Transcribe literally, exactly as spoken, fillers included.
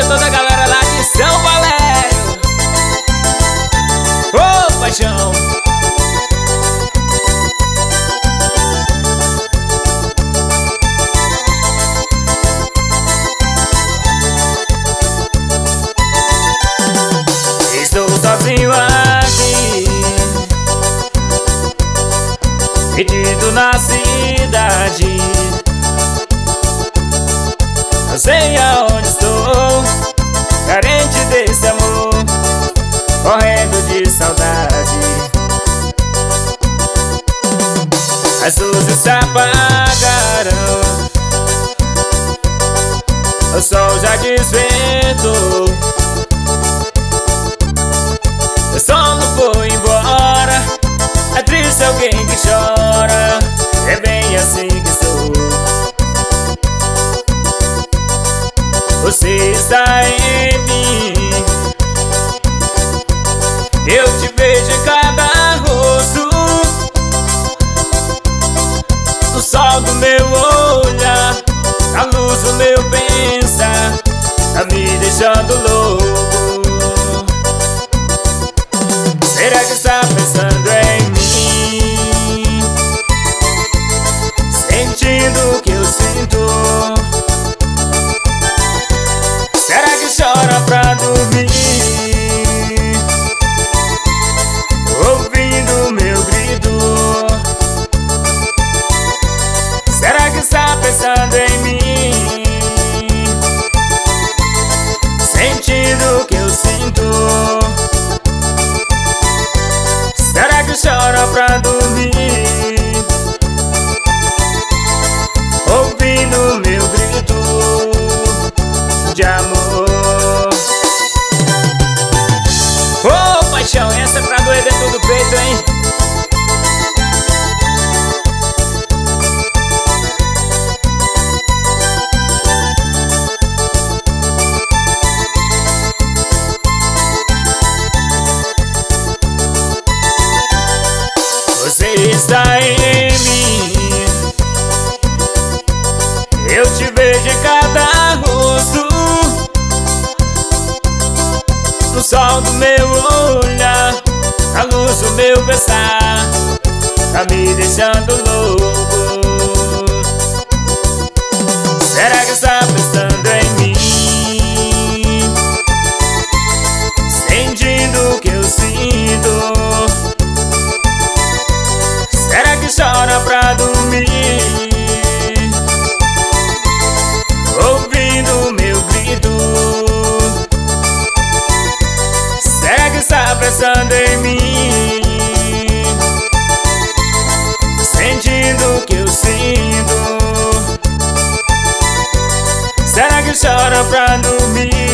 toda a galera lá de São Valério. Ô, oh, paixão. Estou sozinho aqui, perdido na cidade. Não sei aonde estou, carente desse amor, morrendo de saudade. As luzes se apagaram, o sol já desventou, o sono foi embora. É triste alguém que chora, é bem assim que sou. Você está em mim, eu te vejo em cada rosto, no sol do meu olhar, na luz do meu pensar, tá me deixando louco. Será que está pensando em mim, sentindo o que eu sinto? Será que chora pra dormir, ouvindo meu grito? Será que está pensando em mim, sentindo o que eu sinto? Será que chora pra dormir, ouvindo meu grito de amor? Ô, oh, paixão, essa é pra doer dentro do peito, hein? Você está em mim, eu te vejo em cada rosto, no sol do meu olhar, na luz do meu pensar, tá me deixando louco. Será que está pensando em mim, sentindo o que eu sinto? Será que chora pra dormir, ouvindo meu grito? Será que está pensando em mim, sentindo o que eu sinto? Será que chora pra dormir,